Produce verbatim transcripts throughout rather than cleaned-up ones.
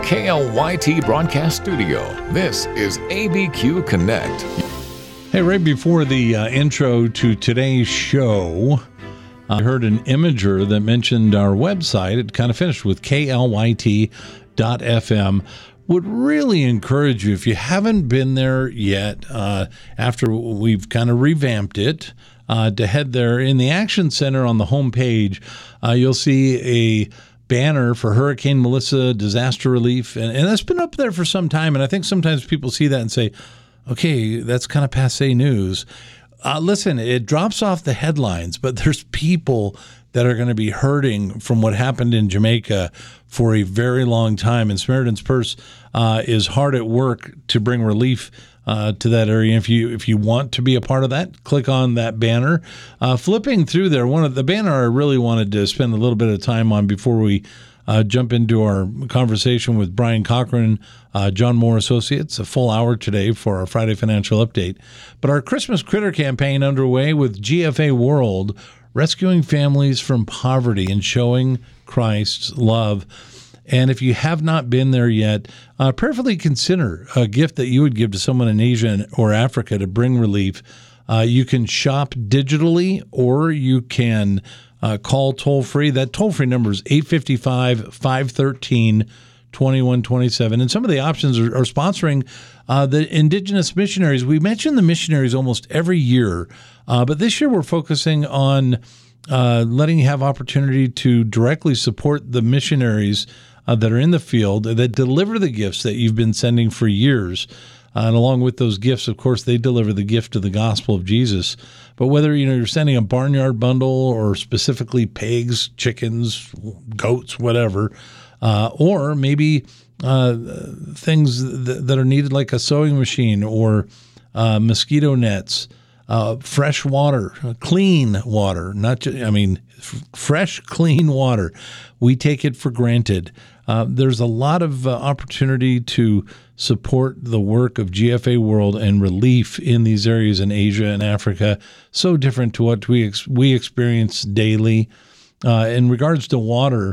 K L Y T Broadcast Studio, this is A B Q Connect. Hey, right before the uh, intro to today's show, I heard an imager that mentioned our website. It kind of finished with K L Y T dot F M. Would really encourage you, if you haven't been there yet, uh, after we've kind of revamped it, uh, to head there. In the Action Center on the homepage, uh, you'll see a banner for Hurricane Melissa disaster relief, and, and that's been up there for some time. And I think sometimes people see that and say, okay, that's kind of passé news. Uh, listen, it drops off the headlines, but there's people that are going to be hurting from what happened in Jamaica for a very long time. And Samaritan's Purse uh, is hard at work to bring relief uh, to that area. If you if you want to be a part of that, click on that banner. Uh, flipping through there, one of the banner I really wanted to spend a little bit of time on before we uh, jump into our conversation with Brian Cochran, uh, John Moore Associates, a full hour today for our Friday Financial Update. But our Christmas Critter campaign underway with G F A World, rescuing families from poverty and showing Christ's love. And if you have not been there yet, uh, prayerfully consider a gift that you would give to someone in Asia or Africa to bring relief. Uh, you can shop digitally, or you can uh, call toll-free. That toll-free number is eight five five, five one three, two one two seven. And some of the options are, are sponsoring uh, the indigenous missionaries. We mention the missionaries almost every year, uh, but this year we're focusing on uh, letting you have opportunity to directly support the missionaries uh, that are in the field that deliver the gifts that you've been sending for years. Uh, and along with those gifts, of course, they deliver the gift of the gospel of Jesus. But whether you know you're sending a barnyard bundle or specifically pigs, chickens, goats, whatever, uh, or maybe uh, things th- that are needed like a sewing machine or uh, mosquito nets, uh, fresh water, clean water, not just, I mean, f- fresh, clean water. We take it for granted. Uh, there's a lot of uh, opportunity to support the work of G F A World and relief in these areas in Asia and Africa, so different to what we ex- we experience daily. Uh, in regards to water,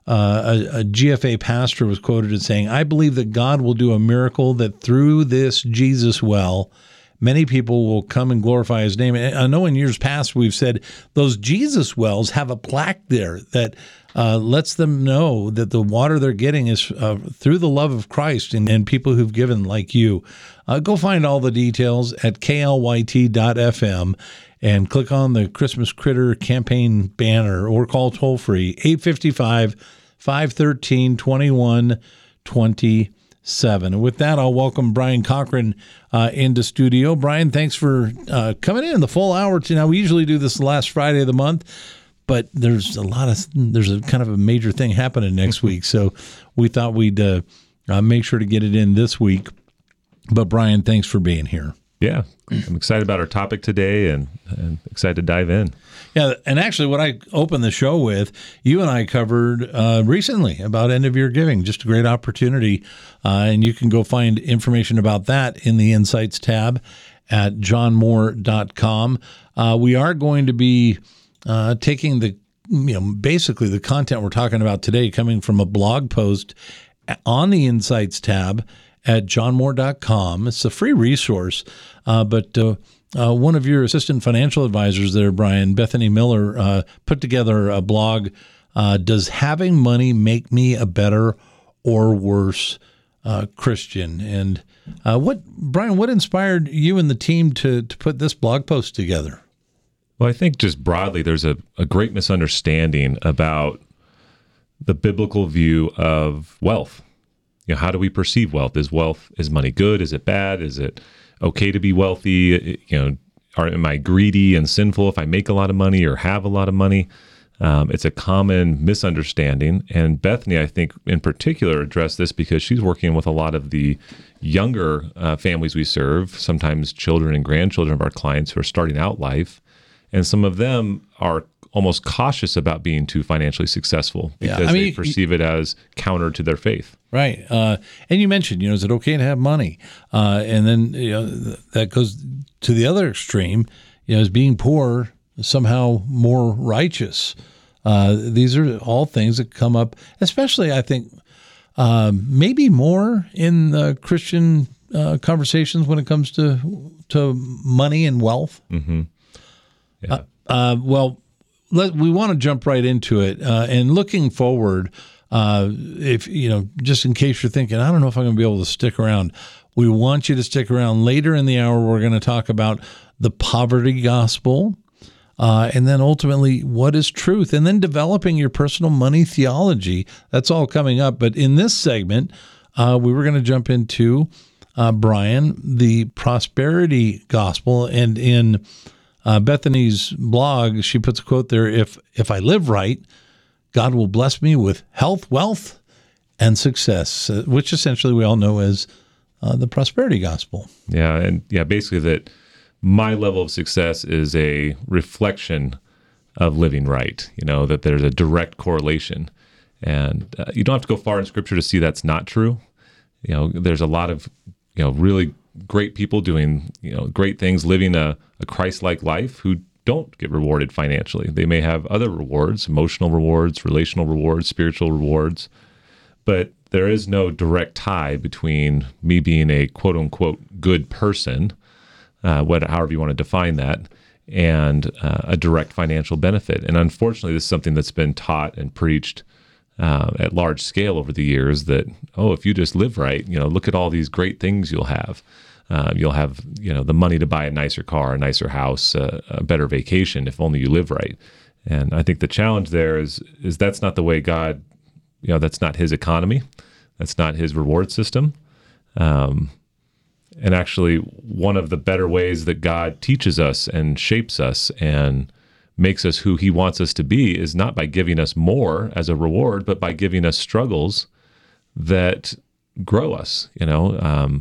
uh, a, a G F A pastor was quoted as saying, "I believe that God will do a miracle that through this Jesus well, many people will come and glorify his name." And I know in years past we've said those Jesus wells have a plaque there that uh, lets them know that the water they're getting is uh, through the love of Christ and, and people who've given like you. Uh, go find all the details at K L Y T dot F M and click on the Christmas Critter campaign banner or call toll-free eight five five, five one three, two one two seven. And with that, I'll welcome Brian Cochran uh, into studio. Brian, thanks for uh, coming in the full hour. To, now, we usually do this the last Friday of the month, but there's a lot of, there's a kind of a major thing happening next week. So we thought we'd uh, uh, make sure to get it in this week. But Brian, thanks for being here. Yeah, I'm excited about our topic today and, and excited to dive in. Yeah, and actually what I opened the show with, you and I covered uh, recently about end-of-year giving, just a great opportunity. Uh, and you can go find information about that in the Insights tab at john moore dot com. Uh, we are going to be uh, taking the, you know, basically the content we're talking about today coming from a blog post on the Insights tab at john moore dot com. It's a free resource, uh, but uh, uh, one of your assistant financial advisors there, Brian, Bethany Miller, uh, put together a blog, uh, Does Having Money Make Me a Better or Worse uh, Christian? And uh, what, Brian, what inspired you and the team to, to put this blog post together? Well, I think just broadly, there's a, a great misunderstanding about the biblical view of wealth. You know, how do we perceive wealth? Is wealth, is money good? Is it bad? Is it okay to be wealthy? You know, are, am I greedy and sinful if I make a lot of money or have a lot of money? Um, it's a common misunderstanding. And Bethany, I think, in particular, addressed this because she's working with a lot of the younger uh, families we serve, sometimes children and grandchildren of our clients who are starting out life. And some of them are almost cautious about being too financially successul because yeah, I mean, they perceive it as counter to their faith. Right. Uh, and you mentioned, you know, is it okay to have money? Uh, and then, you know, that goes to the other extreme, you know, is being poor somehow more righteous? Uh, these are all things that come up, especially, I think, uh, maybe more in the Christian uh, conversations when it comes to to money and wealth. Mm-hmm. Yeah. Uh, uh, well, let, we want to jump right into it. Uh, and looking forward, uh, if you know, just in case you're thinking, I don't know if I'm going to be able to stick around. We want you to stick around. Later in the hour, we're going to talk about the poverty gospel, uh, and then ultimately, what is truth, and then developing your personal money theology. That's all coming up. But in this segment, uh, we were going to jump into, uh, Brian, the prosperity gospel. And in uh, Bethany's blog, she puts a quote there, if if I live right, God will bless me with health, wealth, and success, uh, which essentially we all know as Uh, the prosperity gospel. Yeah, and yeah, basically that my level of success is a reflection of living right. You know, that there's a direct correlation, and uh, you don't have to go far in Scripture to see that's not true. You know, there's a lot of you know really great people doing you know great things, living a, a Christ-like life who don't get rewarded financially. They may have other rewards, emotional rewards, relational rewards, spiritual rewards, but there is no direct tie between me being a quote unquote good person, uh, what, however you want to define that, and uh, a direct financial benefit. And unfortunately, this is something that's been taught and preached uh, at large scale over the years that, oh, if you just live right, you know, look at all these great things you'll have. Uh, you'll have, you know, the money to buy a nicer car, a nicer house, uh, a better vacation, if only you live right. And I think the challenge there is, is that's not the way God, you know, that's not his economy. That's not his reward system. Um, and actually, one of the better ways that God teaches us and shapes us and makes us who he wants us to be is not by giving us more as a reward, but by giving us struggles that grow us. You know, um,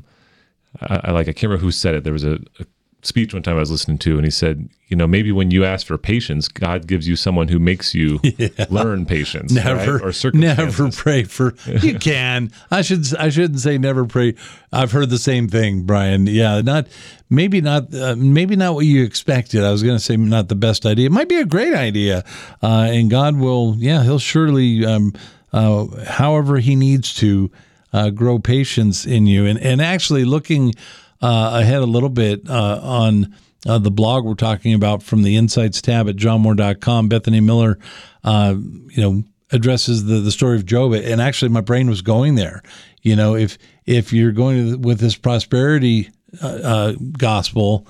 I, I like, I can't remember who said it. There was a, a speech one time I was listening to, and he said, you know, maybe when you ask for patience, God gives you someone who makes you yeah. learn patience. Never, right? Or circumstances. Never pray for. You can. I should. I shouldn't say never pray. I've heard the same thing, Brian. Yeah, not maybe not. Uh, maybe not what you expected. I was going to say not the best idea. It might be a great idea, uh, and God will. Yeah, he'll surely, um, uh, however he needs to, uh, grow patience in you. And and actually looking. Uh, ahead a little bit uh, on uh, the blog we're talking about from the Insights tab at john moore dot com. Bethany Miller, uh, you know, addresses the, the story of Job, and actually my brain was going there. You know, if if you're going to, with this prosperity uh, uh, gospel,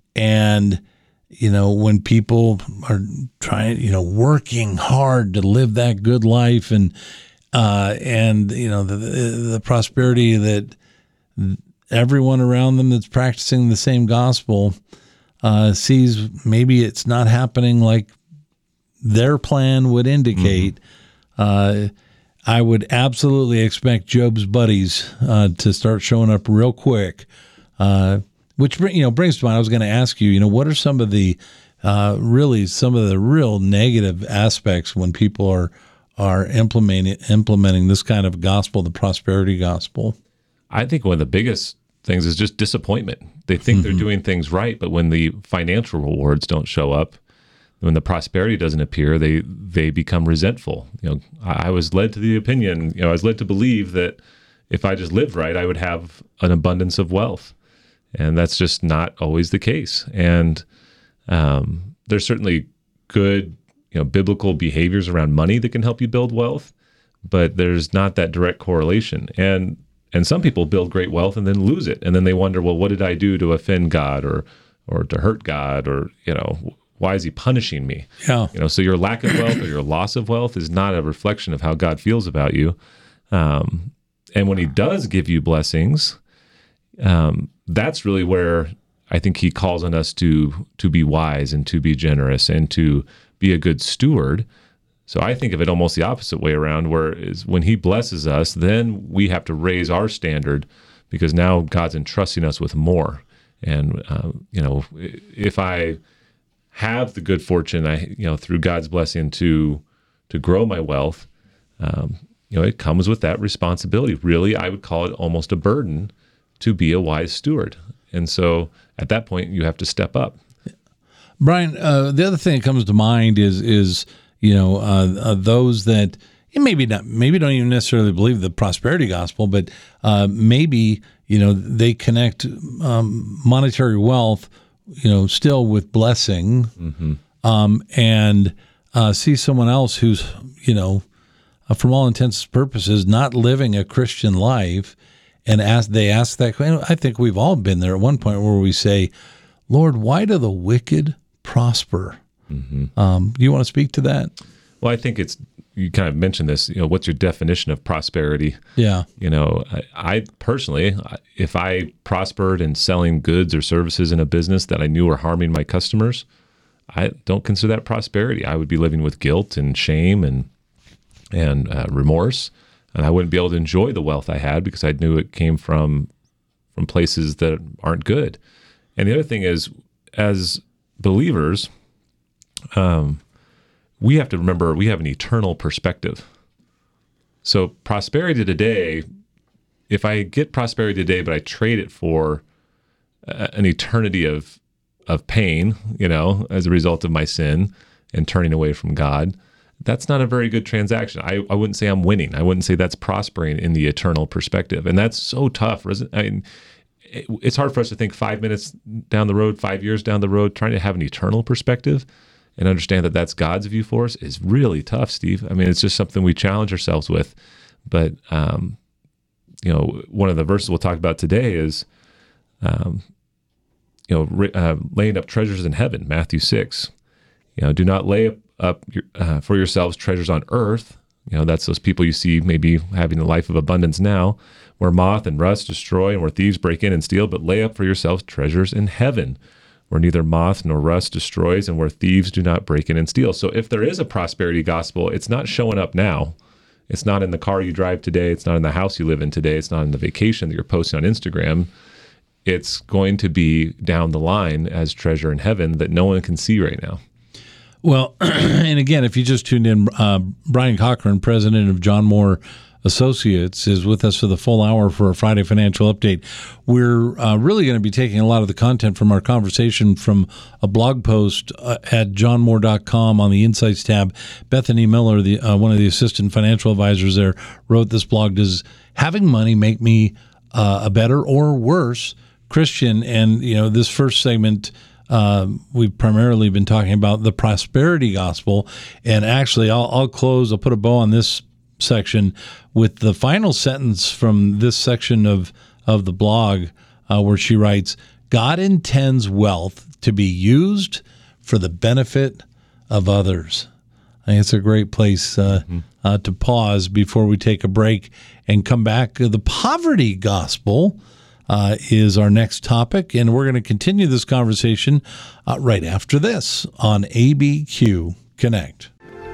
and you know when people are trying, you know, working hard to live that good life, and uh, and you know the the, the prosperity that everyone around them that's practicing the same gospel uh, sees maybe it's not happening like their plan would indicate. Mm-hmm. Uh, I would absolutely expect Job's buddies uh, to start showing up real quick. Uh, which you know brings to mind. I was going to ask you, you know, what are some of the uh, really some of the real negative aspects when people are are implementing implementing this kind of gospel, the prosperity gospel? I think one of the biggest things is just disappointment. They think mm-hmm. they're doing things right, but when the financial rewards don't show up, when the prosperity doesn't appear, they they become resentful. You know, I, I was led to the opinion, you know, I was led to believe that if I just lived right, I would have an abundance of wealth, and that's just not always the case. And um, there's certainly good, you know, biblical behaviors around money that can help you build wealth, but there's not that direct correlation. And And some people build great wealth and then lose it. And then they wonder, well, what did I do to offend God or or to hurt God? Or, you know, why is he punishing me? Yeah. You know, so your lack of wealth or your loss of wealth is not a reflection of how God feels about you. Um, and when he does give you blessings, um, that's really where I think he calls on us to to be wise and to be generous and to be a good steward. So I think of it almost the opposite way around, where is when he blesses us, then we have to raise our standard because now God's entrusting us with more. And, uh, you know, if I have the good fortune, I, you know, through God's blessing to to grow my wealth, um, you know, it comes with that responsibility. Really, I would call it almost a burden to be a wise steward. And so at that point, you have to step up. Brian, uh, the other thing that comes to mind is, is you know, uh, uh, those that, and maybe not, maybe don't even necessarily believe the prosperity gospel, but uh, maybe, you know, they connect um, monetary wealth, you know, still with blessing, mm-hmm. um, and uh, see someone else who's, you know, uh, from all intents and purposes, not living a Christian life, and ask, they ask that question. I think we've all been there at one point where we say, Lord, why do the wicked prosper? Mm-hmm. Um, you want to speak to that? Well, I think it's, you kind of mentioned this, you know, what's your definition of prosperity? Yeah. You know, I, I personally, if I prospered in selling goods or services in a business that I knew were harming my customers, I don't consider that prosperity. I would be living with guilt and shame and, and uh, remorse. And I wouldn't be able to enjoy the wealth I had because I knew it came from from places that aren't good. And the other thing is, as believers, um, we have to remember we have an eternal perspective. So prosperity today, if I get prosperity today, but I trade it for uh, an eternity of of pain, you know, as a result of my sin and turning away from God, that's not a very good transaction. I, I wouldn't say I'm winning. I wouldn't say that's prospering in the eternal perspective. And that's so tough. I mean, it, it's hard for us to think five minutes down the road, five years down the road, trying to have an eternal perspective and understand that that's God's view for us is really tough, Steve. I mean, it's just something we challenge ourselves with. But, um, you know, one of the verses we'll talk about today is, um, you know, uh, laying up treasures in heaven, Matthew six. You know, do not lay up up your, uh, for yourselves treasures on earth. You know, that's those people you see maybe having a life of abundance now, where moth and rust destroy and where thieves break in and steal, but lay up for yourselves treasures in heaven, where neither moth nor rust destroys and where thieves do not break in and steal. So if there is a prosperity gospel, it's not showing up now. It's not in the car you drive today. It's not in the house you live in today. It's not in the vacation that you're posting on Instagram. It's going to be down the line as treasure in heaven that no one can see right now. Well, and again, if you just tuned in, uh, Brian Cochran, president of John Moore Associates, is with us for the full hour for a Friday financial update. We're uh, really going to be taking a lot of the content from our conversation from a blog post uh, at john moore dot com on the Insights tab. Bethany Miller, the uh, one of the assistant financial advisors there, wrote this blog. Does having money make me uh, a better or worse Christian? And, you know, this first segment, Uh, we've primarily been talking about the prosperity gospel, and actually I'll, I'll close, I'll put a bow on this section with the final sentence from this section of, of the blog uh, where she writes, God intends wealth to be used for the benefit of others. I think it's a great place uh, mm-hmm. uh, to pause before we take a break and come back. The poverty gospel Uh, is our next topic, and we're going to continue this conversation uh, right after this on A B Q Connect.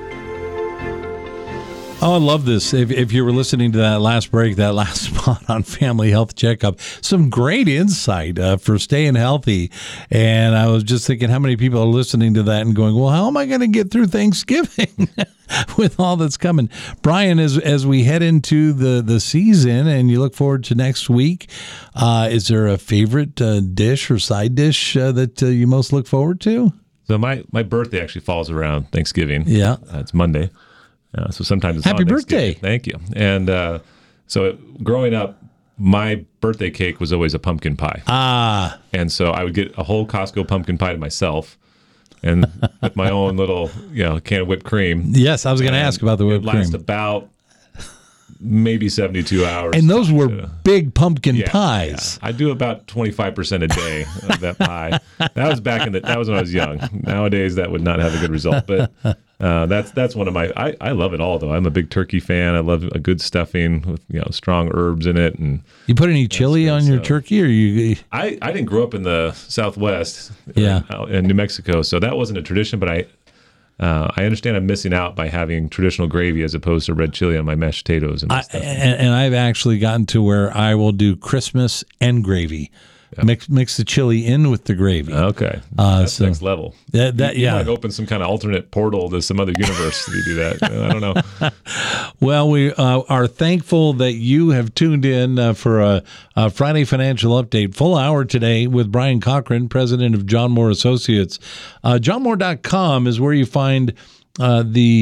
Oh, I love this. If, if you were listening to that last break, that last spot on Family Health Checkup, some great insight uh, for staying healthy. And I was just thinking how many people are listening to that and going, well, how am I going to get through Thanksgiving with all that's coming? Brian, as as we head into the, the season and you look forward to next week, uh, is there a favorite uh, dish or side dish uh, that uh, you most look forward to? So my, my birthday actually falls around Thanksgiving. Yeah. Uh, it's Monday. Uh, so sometimes it's Happy birthday. Thank you. And uh, so it, growing up, my birthday cake was always a pumpkin pie. Ah. And so I would get a whole Costco pumpkin pie to myself and with my own little, you know, can of whipped cream. Yes, I was going to ask about the whipped cream. It lasts cream. about maybe seventy-two hours. And those were to, big pumpkin yeah, pies. Yeah. I do about twenty-five percent a day of that pie. That was back in the, that was when I was young. Nowadays, that would not have a good result. But uh, that's that's one of my, I, I love it all, though. I'm a big turkey fan. I love a good stuffing with, you know, strong herbs in it. And you put any chili on your so. turkey? Or you? I, I didn't grow up in the Southwest yeah. in, in New Mexico, so that wasn't a tradition, but I, Uh, I understand I'm missing out by having traditional gravy as opposed to red chili on my mashed potatoes and I, stuff. And, and I've actually gotten to where I will do Christmas and gravy. Yep. Mix mix the chili in with the gravy. Okay, uh, that's so next level. That, that you, you yeah, might open some kind of alternate portal to some other universe if you do that. I don't know. Well, we uh, are thankful that you have tuned in uh, for a, a Friday financial update, full hour today with Brian Cochran, president of John Moore Associates. Uh, john moore dot com is where you find uh, the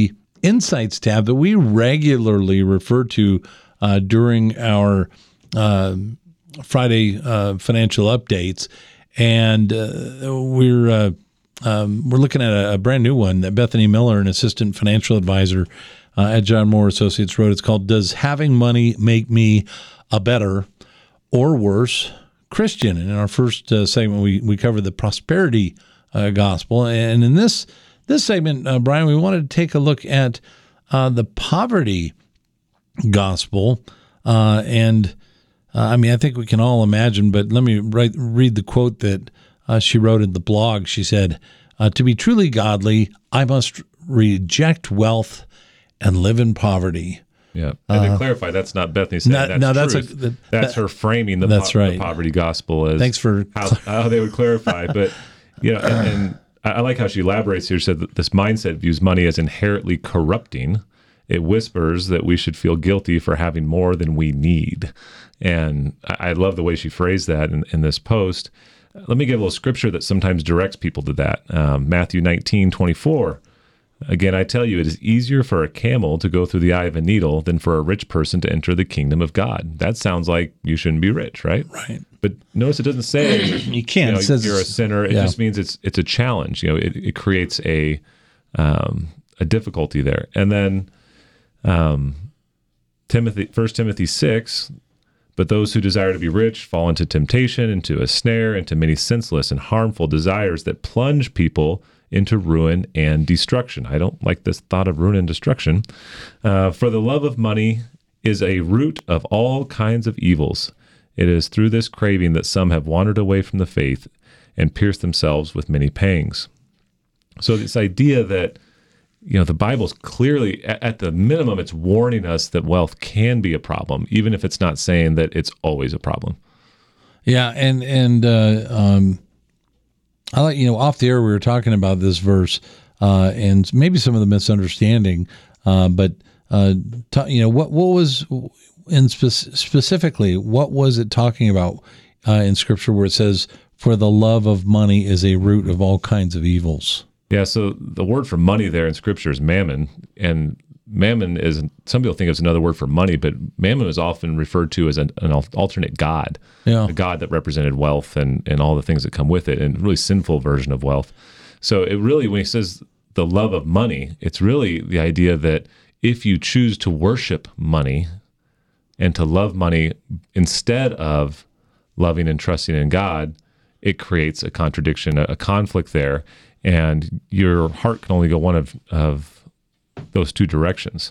Insights tab that we regularly refer to uh, during our uh, Friday uh, financial updates. And uh, we're uh, um, we're looking at a, a brand new one that Bethany Miller, an assistant financial advisor uh, at John Moore Associates, wrote. It's called "Does Having Money Make Me a Better or Worse Christian?" And in our first uh, segment, we we covered the prosperity uh, gospel, and in this this segment, uh, Brian, we wanted to take a look at uh, the poverty gospel, uh, and. Uh, I mean, I think we can all imagine, but let me write, read the quote that uh, she wrote in the blog. She said, uh, "To be truly godly, I must reject wealth and live in poverty." Yeah, and uh, to clarify, that's not Bethany saying no, that's no, that's truth. A, the, that's that, her framing the, that's po- right. the poverty gospel as Thanks for how, how they would clarify. But you know, and, and I like how she elaborates here. She said that this mindset views money as inherently corrupting. It whispers that we should feel guilty for having more than we need. And I love the way she phrased that in, in this post. Let me give a little scripture that sometimes directs people to that. Um, Matthew nineteen twenty-four. "Again, I tell you, it is easier for a camel to go through the eye of a needle than for a rich person to enter the kingdom of God." That sounds like you shouldn't be rich, right? Right. But notice it doesn't say you can't. You know, it says you're a sinner. It yeah. just means it's it's a challenge. You know, it, it creates a um, a difficulty there. And then um, Timothy, First Timothy six. "But those who desire to be rich fall into temptation, into a snare, into many senseless and harmful desires that plunge people into ruin and destruction." I don't like this thought of ruin and destruction. Uh, "For the love of money is a root of all kinds of evils. It is through this craving that some have wandered away from the faith and pierced themselves with many pangs." So this idea that, you know, the Bible's clearly, at the minimum, it's warning us that wealth can be a problem, even if it's not saying that it's always a problem. Yeah, and and uh, um, I like you know off the air we were talking about this verse uh, and maybe some of the misunderstanding, uh, but uh, t- you know what what was in spe- specifically what was it talking about uh, in Scripture where it says, "For the love of money is a root of all kinds of evils"? Yeah, so the word for money there in Scripture is mammon, and mammon is, some people think it's another word for money, but mammon is often referred to as an, an alternate god, yeah. a god that represented wealth and, and all the things that come with it, and really sinful version of wealth. So it really, when he says the love of money, it's really the idea that if you choose to worship money and to love money instead of loving and trusting in God, it creates a contradiction, a, a conflict there. And your heart can only go one of, of those two directions.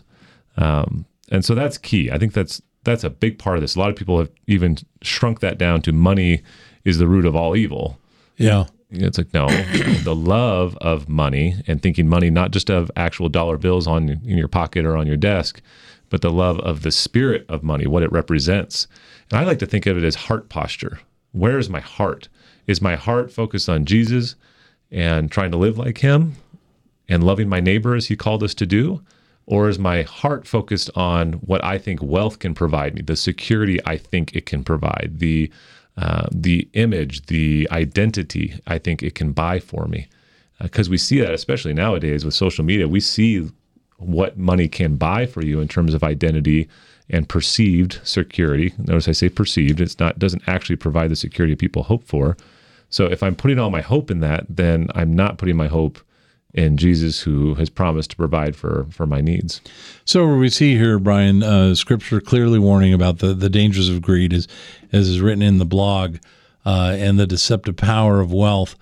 Um, and so that's key. I think that's that's a big part of this. A lot of people have even shrunk that down to money is the root of all evil. Yeah. It's like, no, the love of money and thinking money, not just of actual dollar bills on in your pocket or on your desk, but the love of the spirit of money, what it represents. And I like to think of it as heart posture. Where is my heart? Is my heart focused on Jesus and trying to live like him and loving my neighbor as he called us to do? Or is my heart focused on what I think wealth can provide me, the security I think it can provide, the uh, the image, the identity I think it can buy for me? Because uh, we see that, especially nowadays with social media, we see what money can buy for you in terms of identity and perceived security. Notice I say perceived. It's not doesn't actually provide the security people hope for. So if I'm putting all my hope in that, then I'm not putting my hope in Jesus, who has promised to provide for, for my needs. So we see here, Brian, uh, Scripture clearly warning about the, the dangers of greed, as, as is written in the blog, uh, and the deceptive power of wealth.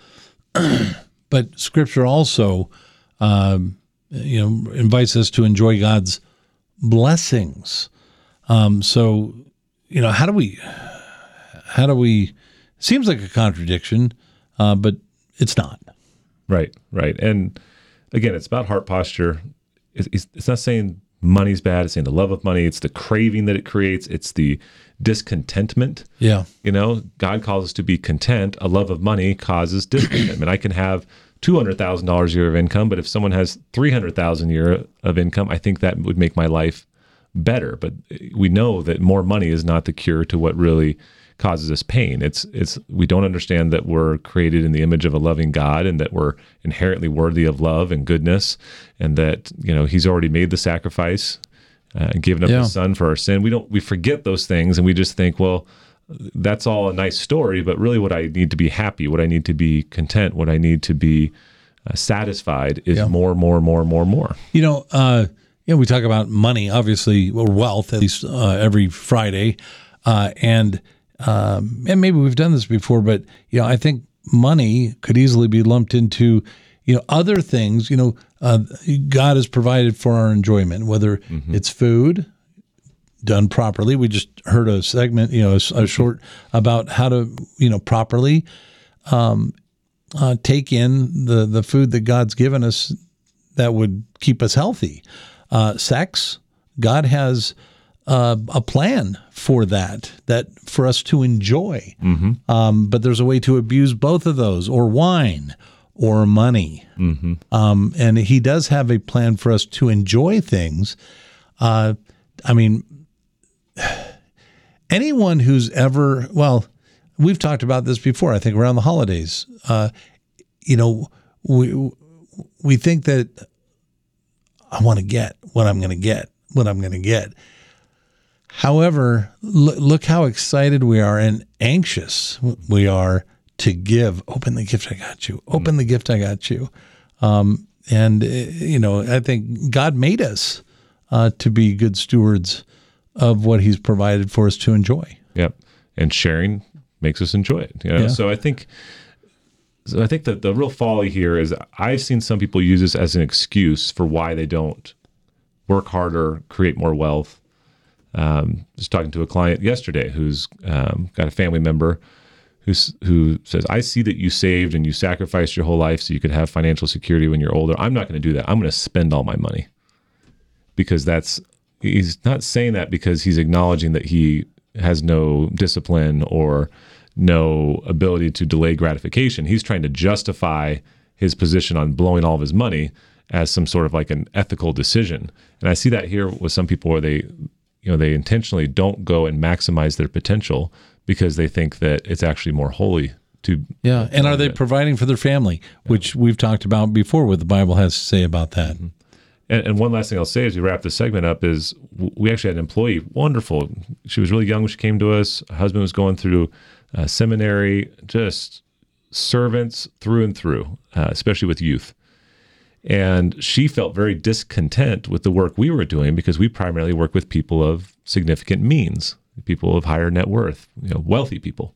But Scripture also, um, you know, invites us to enjoy God's blessings. Um, so, you know, how do we, how do we? Seems like a contradiction, uh, but it's not. Right, right. And again, it's about heart posture. It's, it's not saying money's bad. It's saying the love of money. It's the craving that it creates. It's the discontentment. Yeah. You know, God calls us to be content. A love of money causes discontentment. I can have two hundred thousand dollars a year of income, but if someone has three hundred thousand dollars a year of income, I think that would make my life better. But we know that more money is not the cure to what really causes us pain. It's it's we don't understand that we're created in the image of a loving God and that we're inherently worthy of love and goodness, and that, you know, He's already made the sacrifice uh, and given up Yeah. His Son for our sin. We don't we forget those things, and we just think, well, that's all a nice story, but really what I need to be happy, what I need to be content, what I need to be uh, satisfied is Yeah. more, more, more, more, more. You know, uh, you know, we talk about money, obviously, or wealth, at least uh, every Friday, uh, and um, and maybe we've done this before, but you know, I think money could easily be lumped into, you know, other things. You know, uh, God has provided for our enjoyment, whether Mm-hmm. it's food done properly. We just heard a segment, you know, a, a short about how to, you know, properly um, uh, take in the the food that God's given us that would keep us healthy. Uh, sex, God has uh, a plan for that, that for us to enjoy. Mm-hmm. Um, but there's a way to abuse both of those, or wine, or money. Mm-hmm. Um, and He does have a plan for us to enjoy things. Uh, I mean, anyone who's ever, well, we've talked about this before, I think around the holidays. Uh, you know, we we think that I want to get what I'm going to get, what I'm going to get. However, look, look how excited we are and anxious we are to give. Open the gift I got you. Open the gift I got you. Um, and, uh, you know, I think God made us uh, to be good stewards of what He's provided for us to enjoy. Yep. And sharing makes us enjoy it. You know? Yeah. So I think, so I think that the real folly here is I've seen some people use this as an excuse for why they don't work harder, create more wealth. Um, just talking to a client yesterday who's um, got a family member who's, who says, I see that you saved and you sacrificed your whole life so you could have financial security when you're older. I'm not going to do that. I'm going to spend all my money. Because that's, he's not saying that because he's acknowledging that he has no discipline or no ability to delay gratification. He's trying to justify his position on blowing all of his money as some sort of like an ethical decision. And I see that here with some people where they, you know, they intentionally don't go and maximize their potential because they think that it's actually more holy to. Yeah. And are they providing for their family, which we've talked about before, what the Bible has to say about that. Mm-hmm. And, and one last thing I'll say as we wrap this segment up is we actually had an employee, wonderful. She was really young when she came to us. Her husband was going through uh, seminary, just servants through and through, uh, especially with youth. And she felt very discontent with the work we were doing because we primarily work with people of significant means, people of higher net worth, you know, wealthy people.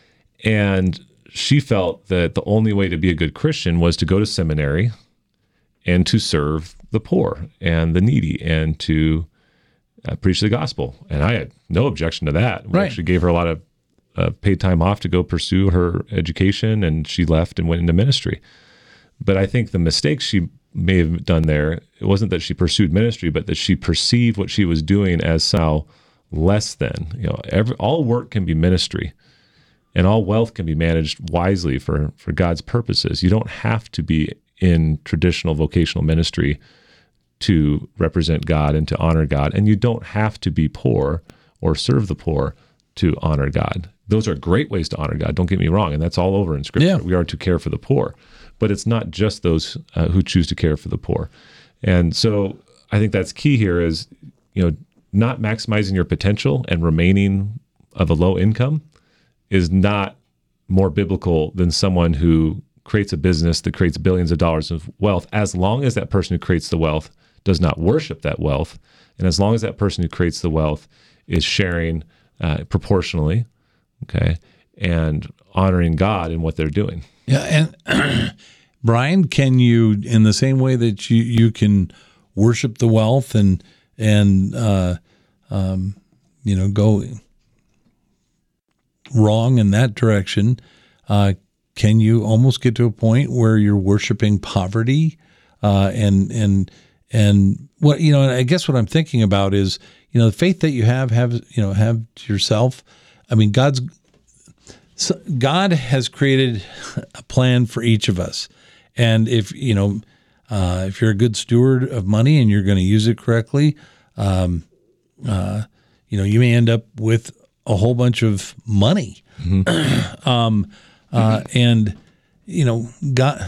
And she felt that the only way to be a good Christian was to go to seminary and to serve the poor and the needy and to uh, preach the gospel. And I had no objection to that. We Right. actually gave her a lot of uh, paid time off to go pursue her education, and she left and went into ministry. But I think the mistake she may have done there, it wasn't that she pursued ministry, but that she perceived what she was doing as somehow less than. You know, every, all work can be ministry, and all wealth can be managed wisely for, for God's purposes. You don't have to be in traditional vocational ministry to represent God and to honor God. And you don't have to be poor or serve the poor to honor God. Those are great ways to honor God, don't get me wrong, and that's all over in Scripture. Yeah. We are to care for the poor. But it's not just those uh, who choose to care for the poor. And so I think that's key here is, you know, not maximizing your potential and remaining of a low income is not more biblical than someone who creates a business that creates billions of dollars of wealth, as long as that person who creates the wealth does not worship that wealth, and as long as that person who creates the wealth is sharing uh, proportionally, okay, and honoring God in what they're doing. Yeah, and Brian, can you, in the same way that you, you can worship the wealth and and uh, um, you know, go wrong in that direction, uh, can you almost get to a point where you're worshiping poverty uh, and and and what you know? And I guess what I'm thinking about is, you know, the faith that you have have you know have to yourself. I mean, God's So God has created a plan for each of us. And if, you know, uh, if you're a good steward of money and you're going to use it correctly, um, uh, you know, you may end up with a whole bunch of money. Mm-hmm. um, uh, and, you know, God,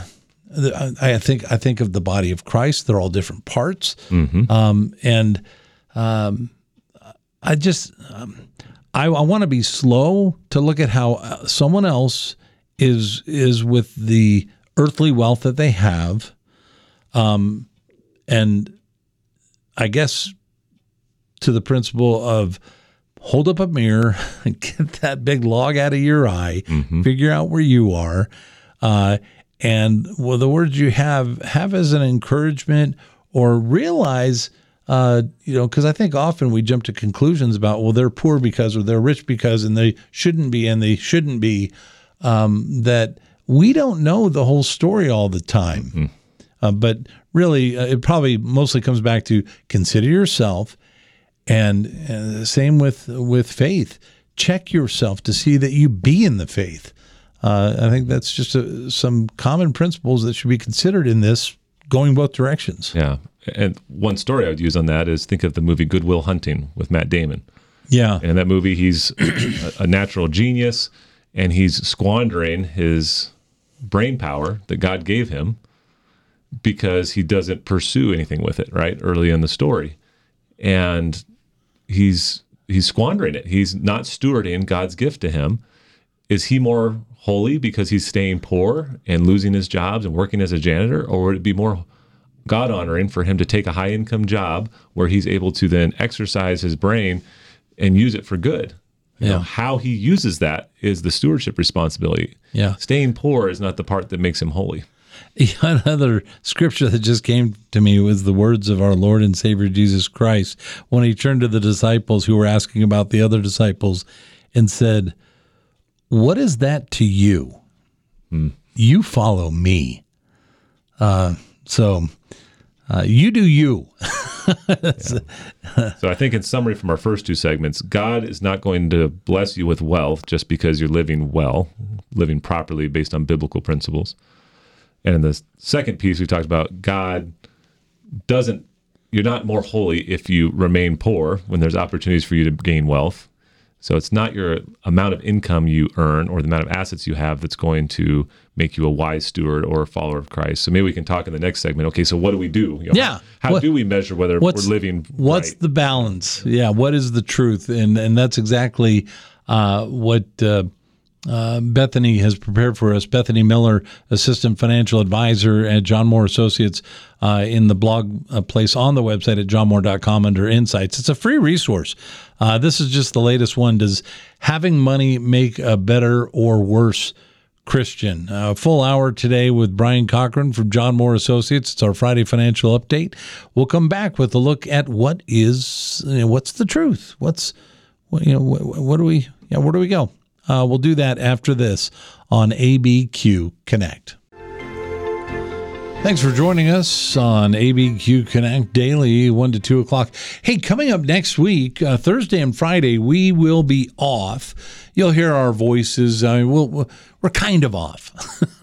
I think, I think of the body of Christ. They're all different parts. Mm-hmm. Um, and um, I just, um, I, I want to be slow to look at how someone else is, is with the earthly wealth that they have. Um, and I guess to the principle of hold up a mirror, get that big log out of your eye, mm-hmm. figure out where you are. Uh, and well, the words you have, have as an encouragement, or realize, uh, you know, because I think often we jump to conclusions about, well, they're poor because, or they're rich because, and they shouldn't be, and they shouldn't be, um, that we don't know the whole story all the time. Mm-hmm. Uh, but really, uh, it probably mostly comes back to consider yourself, and uh, same with with faith. Check yourself to see that you be in the faith. Uh, I think that's just a, some common principles that should be considered in this, going both directions. Yeah, and one story I would use on that is think of the movie Good Will Hunting with Matt Damon. Yeah, and in that movie, he's a, a natural genius, and he's squandering his brain power that God gave him, because he doesn't pursue anything with it, right, early in the story. And he's he's squandering it. He's not stewarding God's gift to him. Is he more holy because he's staying poor and losing his jobs and working as a janitor? Or would it be more God-honoring for him to take a high-income job where he's able to then exercise his brain and use it for good? You yeah. know, how he uses that is the stewardship responsibility. Yeah. Staying poor is not the part that makes him holy. Another scripture that just came to me was the words of our Lord and Savior Jesus Christ when he turned to the disciples who were asking about the other disciples and said, "What is that to you? Hmm. You follow me." Uh, so uh, you do you. Yeah. So I think in summary from our first two segments, God is not going to bless you with wealth just because you're living well, living properly based on biblical principles. And in the second piece, we talked about God doesn't, you're not more holy if you remain poor when there's opportunities for you to gain wealth. So it's not your amount of income you earn or the amount of assets you have that's going to make you a wise steward or a follower of Christ. So maybe we can talk in the next segment. Okay, so what do we do? You know, yeah. How what, do we measure whether we're living What's right? the balance? Yeah, what is the truth? And and that's exactly uh, what uh, uh, Bethany has prepared for us. Bethany Miller, Assistant Financial Advisor at John Moore Associates, uh, in the blog uh, place on the website at john moore dot com under Insights. It's a free resource. Uh, this is just the latest one. Does having money make a better or worse Christian? A uh, full hour today with Brian Cochran from John Moore Associates. It's our Friday financial update. We'll come back with a look at what is, you know, what's the truth? What's, what, you know, what, what do we, yeah, where do we go? Uh, we'll do that after this on A B Q Connect. Thanks for joining us on A B Q Connect Daily, one to two o'clock. Hey, coming up next week, uh, Thursday and Friday, we will be off. You'll hear our voices. I mean, we'll, we're kind of off.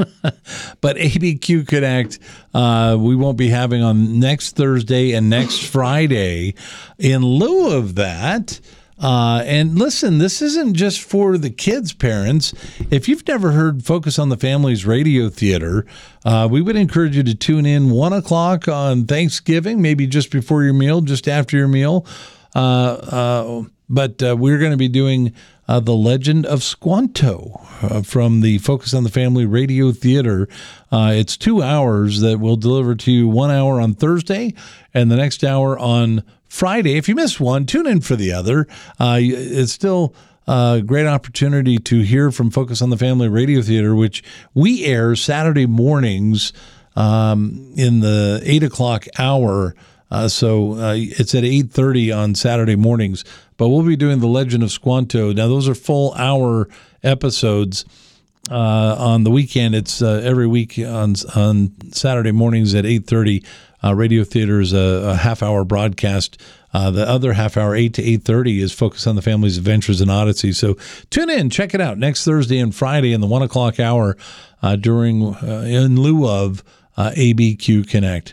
But A B Q Connect, uh, we won't be having on next Thursday and next Friday. In lieu of that, Uh, and listen, this isn't just for the kids' parents. If you've never heard Focus on the Family's Radio Theater, uh, we would encourage you to tune in one o'clock on Thanksgiving, maybe just before your meal, just after your meal. Uh, uh, but uh, we're going to be doing uh, The Legend of Squanto uh, from the Focus on the Family Radio Theater. Uh, it's two hours that we'll deliver to you, one hour on Thursday and the next hour on Friday. If you missed one, tune in for the other. Uh, it's still a great opportunity to hear from Focus on the Family Radio Theater, which we air Saturday mornings um, in the eight o'clock hour. Uh, so uh, it's at eight thirty on Saturday mornings. But we'll be doing The Legend of Squanto. Now, those are full hour episodes. Uh, on the weekend, it's uh, every week on on Saturday mornings at eight thirty. Uh, Radio Theater is a, a half-hour broadcast. Uh, the other half hour, eight to eight thirty, is Focus on the Family's Adventures and Odysseys. So tune in, check it out next Thursday and Friday in the one o'clock hour uh, during uh, in lieu of uh, A B Q Connect.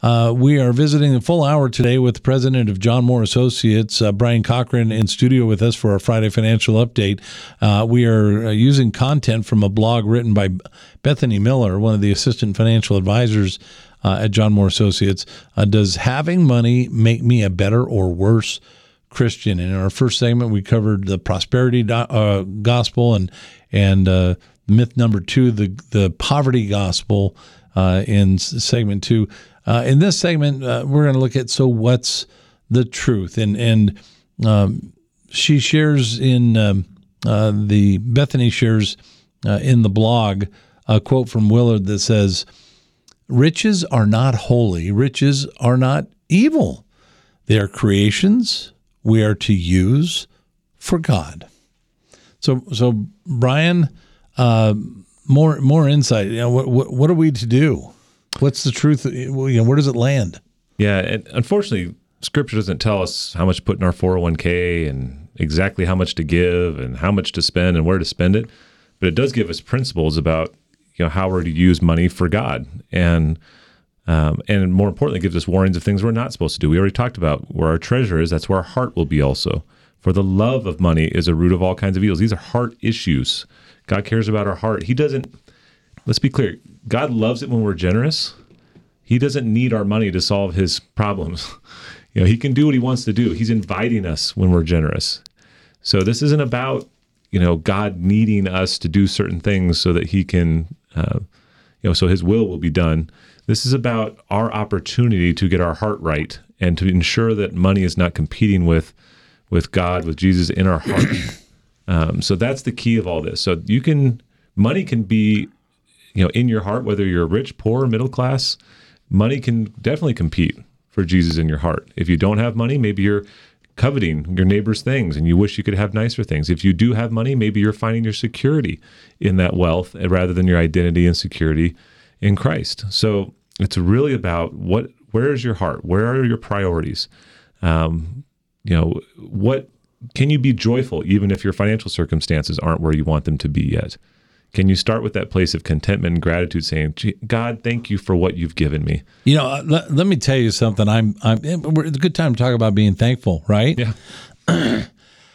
Uh, we are visiting the full hour today with the president of John Moore Associates, uh, Brian Cochran, in studio with us for our Friday financial update. Uh, we are uh, using content from a blog written by Bethany Miller, one of the assistant financial advisors uh, at John Moore Associates. Uh, does having money make me a better or worse Christian? In our first segment, we covered the prosperity do- uh, gospel and and uh, myth number two, the the poverty gospel. Uh, in segment two. Uh, in this segment, uh, we're going to look at, so what's the truth? And and um, she shares in, um, uh, the, Bethany shares uh, in the blog a quote from Willard that says, "Riches are not holy. Riches are not evil. They are creations we are to use for God." So, so Brian, uh, More more insight. You know, what, what what are we to do? What's the truth? You know, where does it land? Yeah, and unfortunately, Scripture doesn't tell us how much to put in our four oh one k and exactly how much to give and how much to spend and where to spend it. But it does give us principles about, you know, how we're to use money for God, and um, and more importantly, gives us warnings of things we're not supposed to do. We already talked about where our treasure is. That's where our heart will be also. For the love of money is a root of all kinds of evils. These are heart issues. God cares about our heart. He doesn't, let's be clear, God loves it when we're generous. He doesn't need our money to solve his problems. You know, he can do what he wants to do. He's inviting us when we're generous. So this isn't about, you know, God needing us to do certain things so that he can, uh, you know, so his will will be done. This is about our opportunity to get our heart right and to ensure that money is not competing with, with God, with Jesus in our heart. Um, so that's the key of all this. So you can, money can be, you know, in your heart, whether you're rich, poor, middle class, money can definitely compete for Jesus in your heart. If you don't have money, maybe you're coveting your neighbor's things and you wish you could have nicer things. If you do have money, maybe you're finding your security in that wealth rather than your identity and security in Christ. So it's really about what, where is your heart? Where are your priorities? Um, you know, what, can you be joyful even if your financial circumstances aren't where you want them to be yet? Can you start with that place of contentment and gratitude, saying, "God, thank you for what you've given me"? You know, let, let me tell you something. I'm, I'm. It's a good time to talk about being thankful, right? Yeah.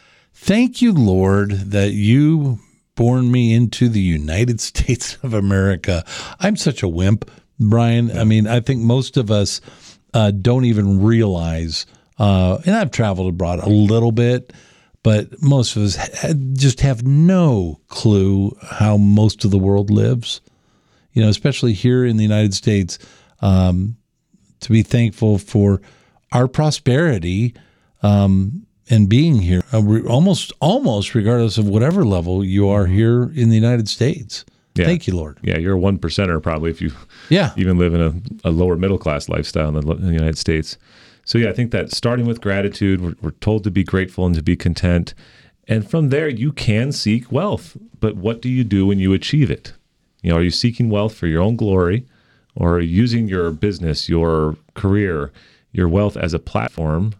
Thank you, Lord, that you born me into the United States of America. I'm such a wimp, Brian. Yeah. I mean, I think most of us uh, don't even realize. Uh, and I've traveled abroad a little bit, but most of us ha- just have no clue how most of the world lives. You know, especially here in the United States, um, to be thankful for our prosperity um, and being here, uh, re- almost, almost regardless of whatever level you are here in the United States. Yeah. Thank you, Lord. Yeah, you're a one percenter probably if you yeah. even live in a, a lower middle class lifestyle in the, in the United States. So yeah, I think that starting with gratitude, we're, we're told to be grateful and to be content. And from there, you can seek wealth. But what do you do when you achieve it? You know, are you seeking wealth for your own glory, or are you using your business, your career, your wealth as a platform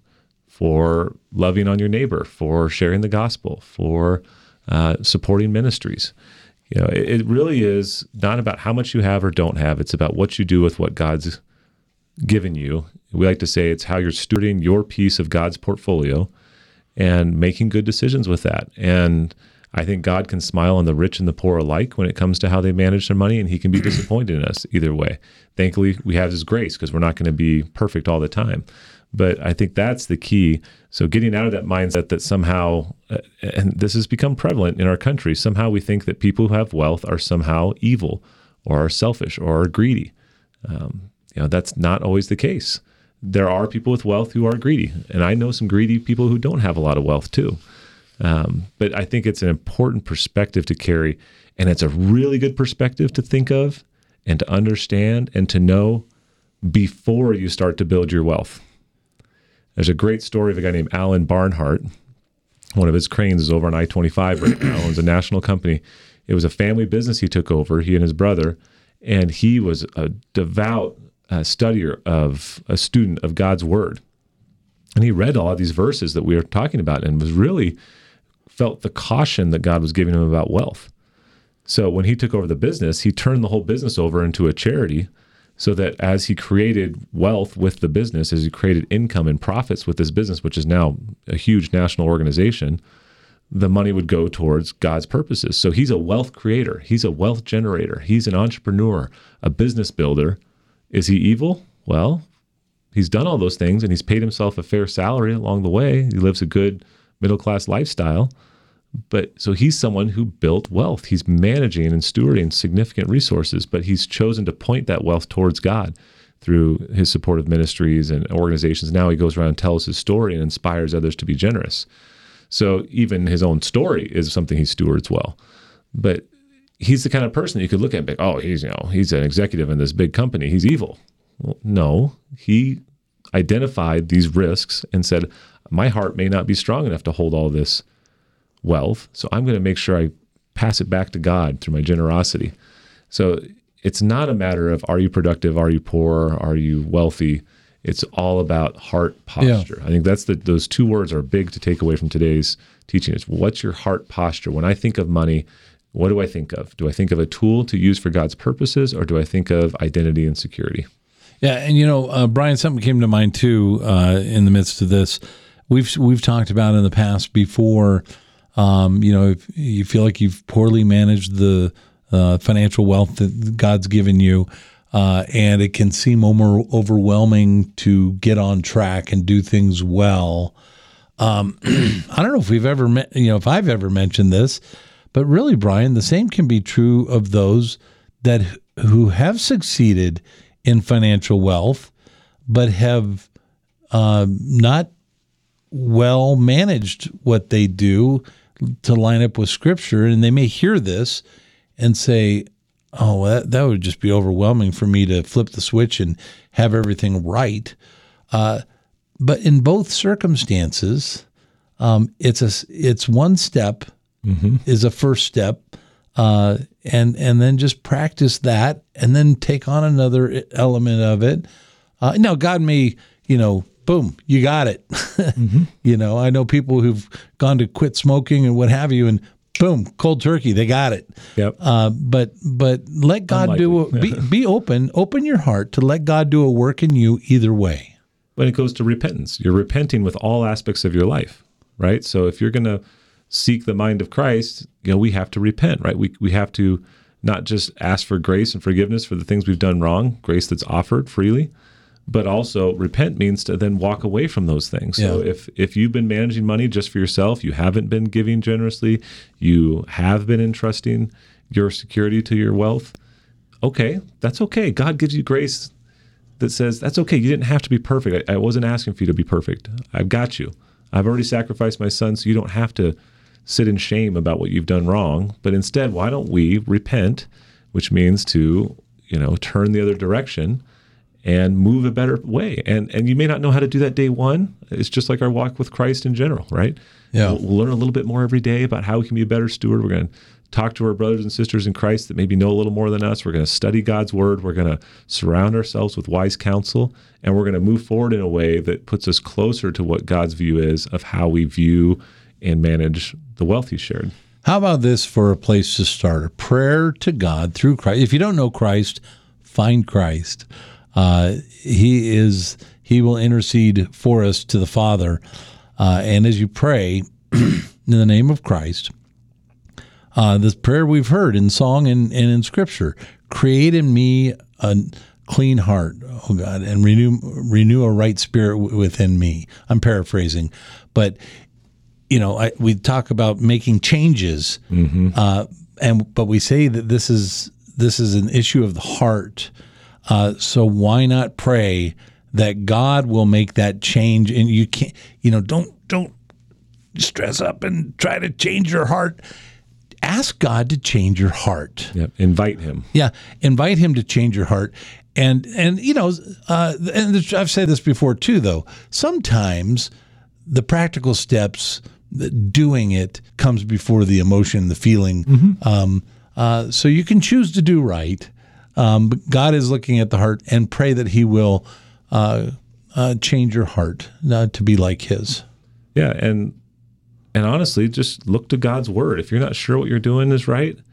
for loving on your neighbor, for sharing the gospel, for uh, supporting ministries? You know, it, it really is not about how much you have or don't have. It's about what you do with what God's given you. We like to say it's how you're stewarding your piece of God's portfolio and making good decisions with that. And I think God can smile on the rich and the poor alike when it comes to how they manage their money, and he can be disappointed in us either way. Thankfully, we have his grace because we're not going to be perfect all the time. But I think that's the key. So getting out of that mindset that somehow, uh, and this has become prevalent in our country, somehow we think that people who have wealth are somehow evil or are selfish or are greedy. Um, you know, that's not always the case. There are people with wealth who are greedy, and I know some greedy people who don't have a lot of wealth too. Um, but I think it's an important perspective to carry, and it's a really good perspective to think of and to understand and to know before you start to build your wealth. There's a great story of a guy named Alan Barnhart. One of his cranes is over on I twenty-five right now, owns a national company. It was a family business he took over, he and his brother, and he was a devout uh, studier of a student of God's word. And he read all of these verses that we were talking about and was really felt the caution that God was giving him about wealth. So when he took over the business, he turned the whole business over into a charity so that as he created wealth with the business, as he created income and profits with this business, which is now a huge national organization, the money would go towards God's purposes. So he's a wealth creator. He's a wealth generator. He's an entrepreneur, a business builder. Is he evil? Well, he's done all those things, and he's paid himself a fair salary along the way. He lives a good middle-class lifestyle. But so he's someone who built wealth. He's managing and stewarding significant resources, but he's chosen to point that wealth towards God through his supportive ministries and organizations. Now he goes around and tells his story and inspires others to be generous. So even his own story is something he stewards well. But he's the kind of person that you could look at and be like, oh, he's, you know, he's an executive in this big company. He's evil. Well, no, he identified these risks and said, my heart may not be strong enough to hold all this wealth, so I'm going to make sure I pass it back to God through my generosity. So it's not a matter of, are you productive, are you poor, are you wealthy? It's all about heart posture. Yeah. I think that's the, those two words are big to take away from today's teaching. Is what's your heart posture? When I think of money, what do I think of? Do I think of a tool to use for God's purposes, or do I think of identity and security? Yeah, and you know, uh, Brian, something came to mind too uh, in the midst of this. We've we've talked about in the past before. Um, you know, if you feel like you've poorly managed the uh, financial wealth that God's given you, uh, and it can seem more overwhelming to get on track and do things well. Um, I don't know if we've ever, met, you know, if I've ever mentioned this, but really, Brian, the same can be true of those that who have succeeded in financial wealth, but have uh, not well managed what they do to line up with Scripture, and they may hear this and say, oh, that, that would just be overwhelming for me to flip the switch and have everything right. Uh, but in both circumstances, um, it's a it's one step mm-hmm. is a first step, uh, and and then just practice that, and then take on another element of it. Uh, now, God may, you know, boom, you got it. mm-hmm. You know, I know people who've gone to quit smoking and what have you, and boom, cold turkey, they got it. Yep. Uh, but but let God Unlikely. do a, be be open, open your heart to let God do a work in you either way. When it goes to repentance, you're repenting with all aspects of your life, right? So if you're going to seek the mind of Christ, you know, we have to repent, right? We we have to not just ask for grace and forgiveness for the things we've done wrong, grace that's offered freely, but also repent means to then walk away from those things. Yeah. So if if you've been managing money just for yourself, you haven't been giving generously, you have been entrusting your security to your wealth, okay, that's okay. God gives you grace that says, that's okay. You didn't have to be perfect. I, I wasn't asking for you to be perfect. I've got you. I've already sacrificed my son, so you don't have to sit in shame about what you've done wrong. But instead, why don't we repent, which means to, you know, turn the other direction and move a better way. And and you may not know how to do that day one. It's just like our walk with Christ in general, right? Yeah. We'll, we'll learn a little bit more every day about how we can be a better steward. We're going to talk to our brothers and sisters in Christ that maybe know a little more than us. We're going to study God's word. We're going to surround ourselves with wise counsel, and we're going to move forward in a way that puts us closer to what God's view is of how we view and manage the wealth He's shared. How about this for a place to start? A prayer to God through Christ. If you don't know Christ, find Christ. Uh, he is. He will intercede for us to the Father. Uh, and as you pray in the name of Christ, uh, this prayer we've heard in song and, and in Scripture, create in me a clean heart, oh God, and renew renew a right spirit w- within me. I'm paraphrasing, but you know, I, we talk about making changes, mm-hmm. uh, and but we say that this is this is an issue of the heart. Uh, so why not pray that God will make that change? And you can't, you know, don't don't stress up and try to change your heart. Ask God to change your heart. Yeah, invite Him. Yeah, invite Him to change your heart. And and you know, uh, and I've said this before too. Though sometimes the practical steps, doing it, comes before the emotion, the feeling. Mm-hmm. Um, uh, so you can choose to do right. Um, but God is looking at the heart, and pray that He will uh, uh, change your heart uh, to be like His. Yeah, and and honestly, just look to God's word. If you're not sure what you're doing is right,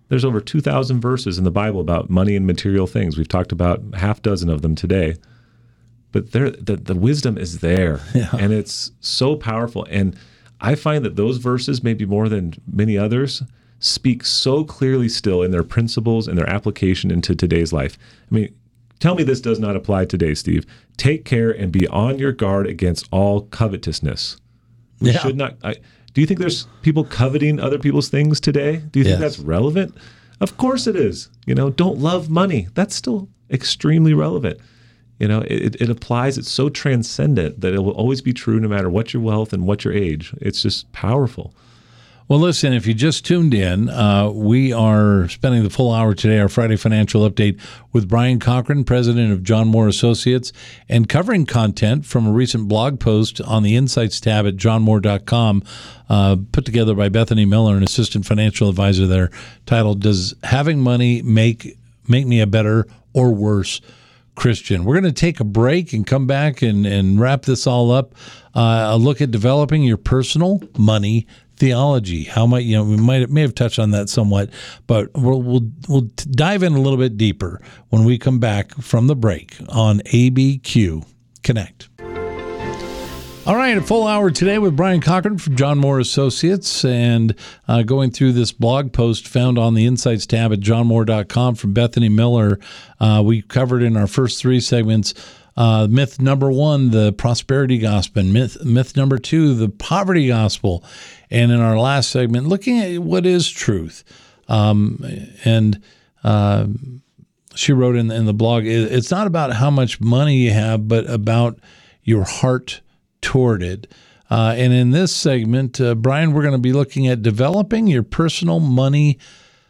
There's over two thousand verses in the Bible about money and material things. We've talked about half dozen of them today. But there, the, the wisdom is there, yeah. and it's so powerful. And I find that those verses, maybe more than many others, speak so clearly still in their principles and their application into today's life. I mean, tell me this does not apply today, Steve. Take care and be on your guard against all covetousness. We yeah. should not. I, do you think there's people coveting other people's things today? Do you think yes. that's relevant? Of course it is. You know, don't love money. That's still extremely relevant. You know, it, it applies. It's so transcendent that it will always be true no matter what your wealth and what your age. It's just powerful. Well, listen, if you just tuned in, uh, we are spending the full hour today, our Friday Financial Update, with Brian Cochran, president of John Moore Associates, and covering content from a recent blog post on the Insights tab at john moore dot com, uh, put together by Bethany Miller, an assistant financial advisor there, titled, Does Having Money Make, make Me a Better or Worse Christian? We're going to take a break and come back and, and wrap this all up. Uh, a look at developing your personal money theology. How might you know we might may have touched on that somewhat, but we'll we'll we'll dive in a little bit deeper when we come back from the break on A B Q Connect. All right, a full hour today with Brian Cochran from John Moore Associates, and uh, going through this blog post found on the Insights tab at john moore dot com from Bethany Miller. Uh, we covered in our first three segments uh, myth number one, the prosperity gospel; myth myth number two, the poverty gospel, and in our last segment, looking at what is truth. Um, and uh, she wrote in, in the blog, it's not about how much money you have, but about your heart toward it. Uh, and in this segment, uh, Brian, we're going to be looking at developing your personal money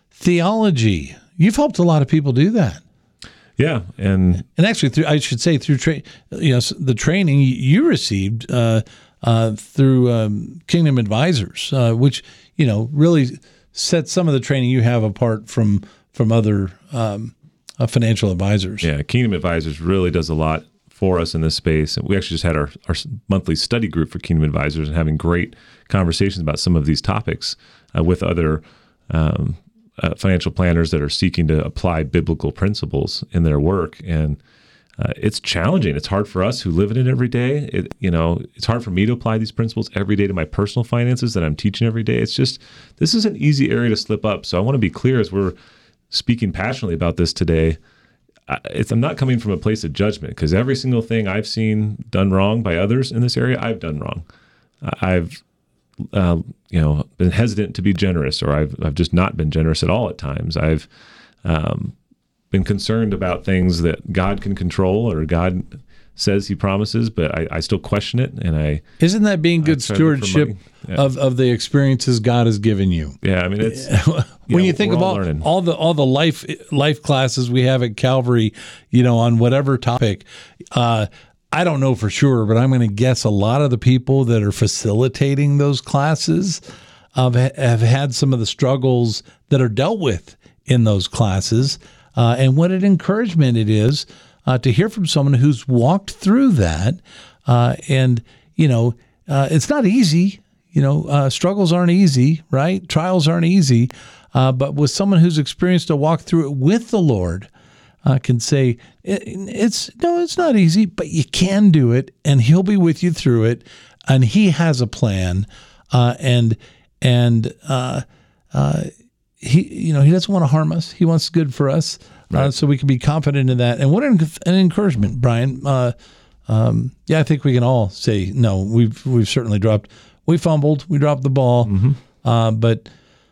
theology. You've helped a lot of people do that. Yeah, and and actually, through I should say through tra- you know the training you received uh, uh, through um, Kingdom Advisors, uh, which you know really sets some of the training you have apart from from other um, uh, financial advisors. Yeah, Kingdom Advisors really does a lot for us in this space. And we actually just had our, our monthly study group for Kingdom Advisors and having great conversations about some of these topics uh, with other um, uh, financial planners that are seeking to apply biblical principles in their work. And uh, it's challenging. It's hard for us who live in it every day. It, you know, it's hard for me to apply these principles every day to my personal finances that I'm teaching every day. It's just, this is an easy area to slip up. So I want to be clear as we're speaking passionately about this today. It's, I'm not coming from a place of judgment, because every single thing I've seen done wrong by others in this area, I've done wrong. I've, uh, you know, been hesitant to be generous, or I've I've just not been generous at all at times. I've um, been concerned about things that God can control or God says He promises, but I, I still question it. And I isn't that being good stewardship yeah. of, of the experiences God has given you? Yeah, I mean, it's when yeah, you think about all, all the all the life life classes we have at Calvary, you know, on whatever topic. Uh, I don't know for sure, but I'm going to guess a lot of the people that are facilitating those classes uh, have had some of the struggles that are dealt with in those classes, uh, and what an encouragement it is uh, to hear from someone who's walked through that. Uh, and, you know, uh, it's not easy. You know, uh, struggles aren't easy, right? Trials aren't easy. Uh, but with someone who's experienced a walk through it with the Lord, uh, can say, it, it's no, it's not easy, but you can do it, and He'll be with you through it, and He has a plan, uh, and and uh, uh, He, you know, He doesn't want to harm us. He wants good for us, right. uh, so we can be confident in that. And what an, an encouragement, Brian. Uh, um, yeah, I think we can all say, no, we've we've certainly dropped, we fumbled, we dropped the ball, mm-hmm. uh, but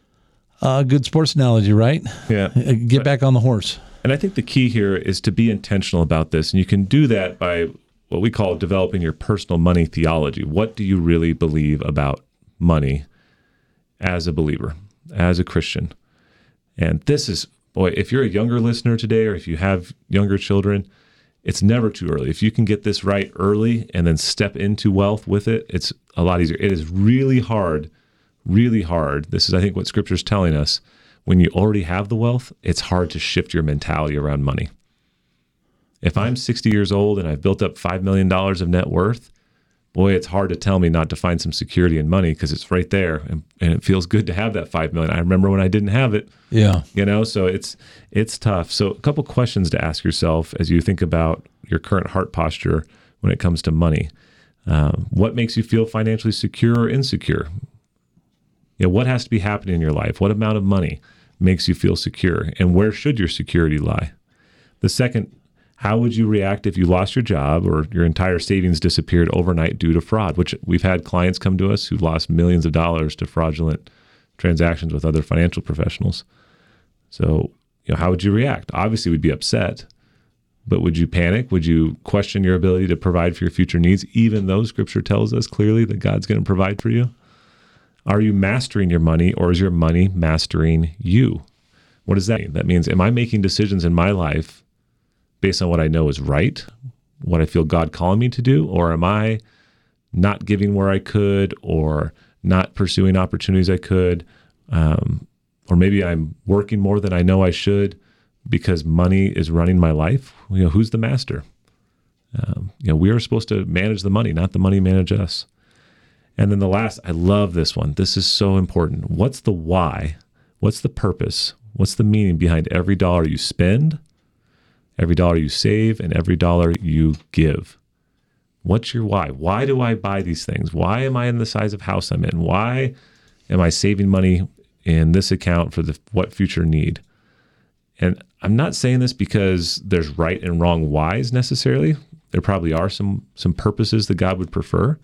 uh, good sports analogy, right? Yeah, get back on the horse. And I think the key here is to be intentional about this. And you can do that by what we call developing your personal money theology. What do you really believe about money as a believer, as a Christian? And this is, boy, if you're a younger listener today, or if you have younger children, it's never too early. If you can get this right early and then step into wealth with it, it's a lot easier. It is really hard, really hard. This is, I think, what Scripture is telling us. When you already have the wealth, it's hard to shift your mentality around money. If I'm sixty years old and I've built up five million dollars of net worth, boy, it's hard to tell me not to find some security in money because it's right there, and, and it feels good to have that five million. I remember when I didn't have it. Yeah. You know, so it's it's tough. So a couple questions to ask yourself as you think about your current heart posture when it comes to money. Um, what makes you feel financially secure or insecure? You know, what has to be happening in your life? What amount of money makes you feel secure? And where should your security lie? The second, how would you react if you lost your job or your entire savings disappeared overnight due to fraud? Which we've had clients come to us who lost millions of dollars to fraudulent transactions with other financial professionals. So, you know, how would you react? Obviously, we'd be upset, but would you panic? Would you question your ability to provide for your future needs, even though Scripture tells us clearly that God's going to provide for you? Are you mastering your money, or is your money mastering you? What does that mean? That means, am I making decisions in my life based on what I know is right, what I feel God calling me to do, or am I not giving where I could, or not pursuing opportunities I could, um, or maybe I'm working more than I know I should because money is running my life? You know, who's the master? Um, you know, we are supposed to manage the money, not the money manage us. And then the last, I love this one. This is so important. What's the why? What's the purpose? What's the meaning behind every dollar you spend, every dollar you save, and every dollar you give? What's your why? Why do I buy these things? Why am I in the size of house I'm in? Why am I saving money in this account for the what future need? And I'm not saying this because there's right and wrong whys necessarily. There probably are some some purposes that God would prefer,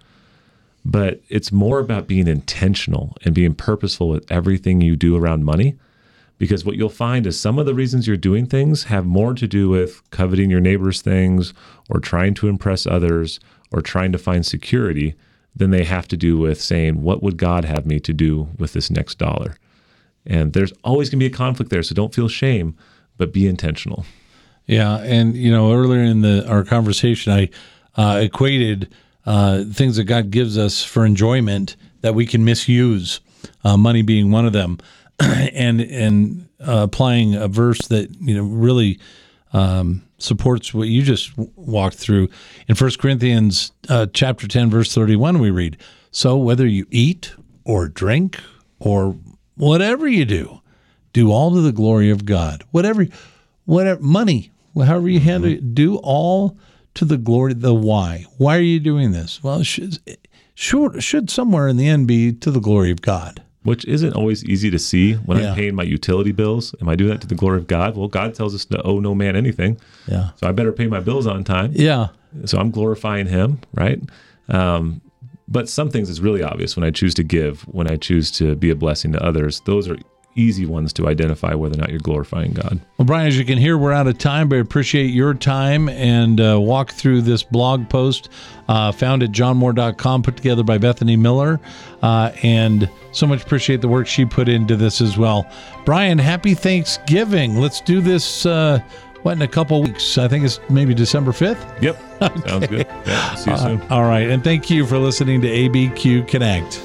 but it's more about being intentional and being purposeful with everything you do around money. Because what you'll find is some of the reasons you're doing things have more to do with coveting your neighbor's things or trying to impress others or trying to find security than they have to do with saying, what would God have me to do with this next dollar? And there's always going to be a conflict there, so don't feel shame, but be intentional. Yeah, and you know, earlier in the our conversation, I uh, equated uh, things that God gives us for enjoyment that we can misuse, uh, money being one of them, and and uh, applying a verse that you know really um, supports what you just w- walked through. In First Corinthians uh, chapter ten, verse thirty-one, we read, "So whether you eat or drink or whatever you do, do all to the glory of God." Whatever, whatever money, however you handle it, do all to the glory. The why? Why are you doing this? Well, it should, should, should somewhere in the end be to the glory of God. Which isn't always easy to see when Yeah. I'm paying my utility bills. Am I doing that to the glory of God? Well, God tells us to owe no man anything. Yeah. So I better pay my bills on time. Yeah. So I'm glorifying Him, right? Um, but some things is really obvious when I choose to give, when I choose to be a blessing to others. Those are easy ones to identify whether or not you're glorifying God. Well, Brian, as you can hear, we're out of time, but I appreciate your time and uh, walk through this blog post uh, found at john moore dot com, put together by Bethany Miller, uh, and so much appreciate the work she put into this as well. Brian, happy Thanksgiving. Let's do this, uh, what, in a couple weeks? I think it's maybe December fifth? Yep. Okay. Sounds good. Yeah, see you soon. Uh, all right, and thank you for listening to A B Q Connect.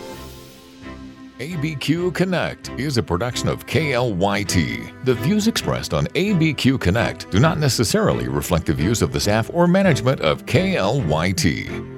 A B Q Connect is a production of K L Y T. The views expressed on A B Q Connect do not necessarily reflect the views of the staff or management of K L Y T.